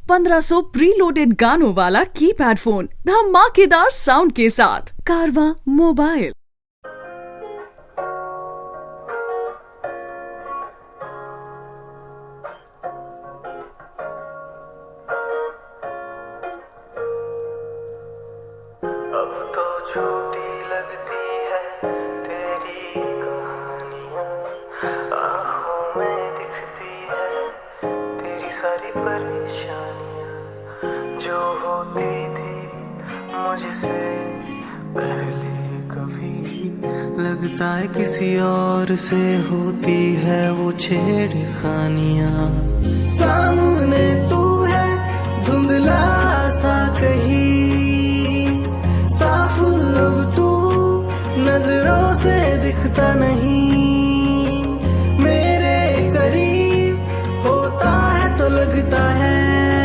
1500 preloaded गानों वाला keypad phone धमाकेदार साउंड के साथ। कारवां मोबाइल। अब तो झूठी लगती है तेरी कहानियाँ, आँखों में दिखती है तेरी सारी परेशानियाँ। जो होती थी मुझसे पहले कभी, लगता है किसी और से होती है वो छेड़खानियाँ। सामने तू है धुंधला सा कहीं, साफ अब तू नजरों से दिखता नहीं। मेरे करीब होता है तो लगता है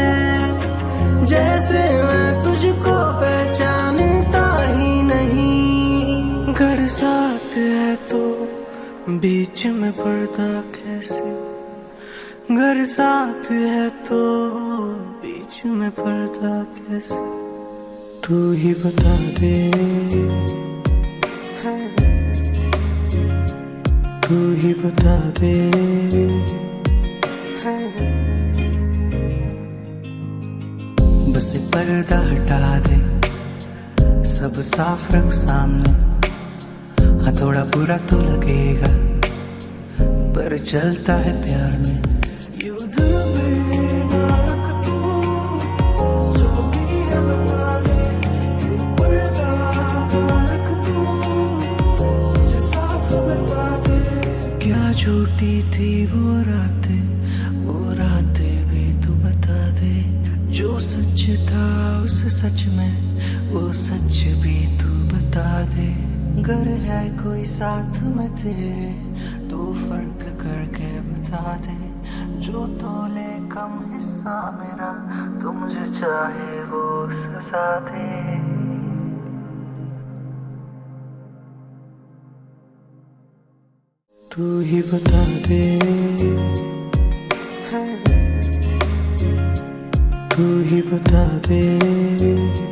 जैसे मैं तुझको पहचानता ही नहीं। घर साथ है तो बीच में पर्दा कैसे, घर साथ है तो बीच में पर्दा कैसे, तू ही बता दे, तू ही बता दे। बस एक पर्दा हटा दे, सब साफ रख सामने। हाँ थोड़ा बुरा तो लगेगा पर चलता है प्यार में। क्या झूठी थी वो रातें भी तू बता दे। जो सच था उस सच में वो सच भी तू बता दे। अगर है कोई साथ में तेरे तो फर्क करके बता दे। जो तोले कम हिस्सा मेरा तो मुझे चाहे वो सजा दे। तू ही बता दे, तू ही बता दे।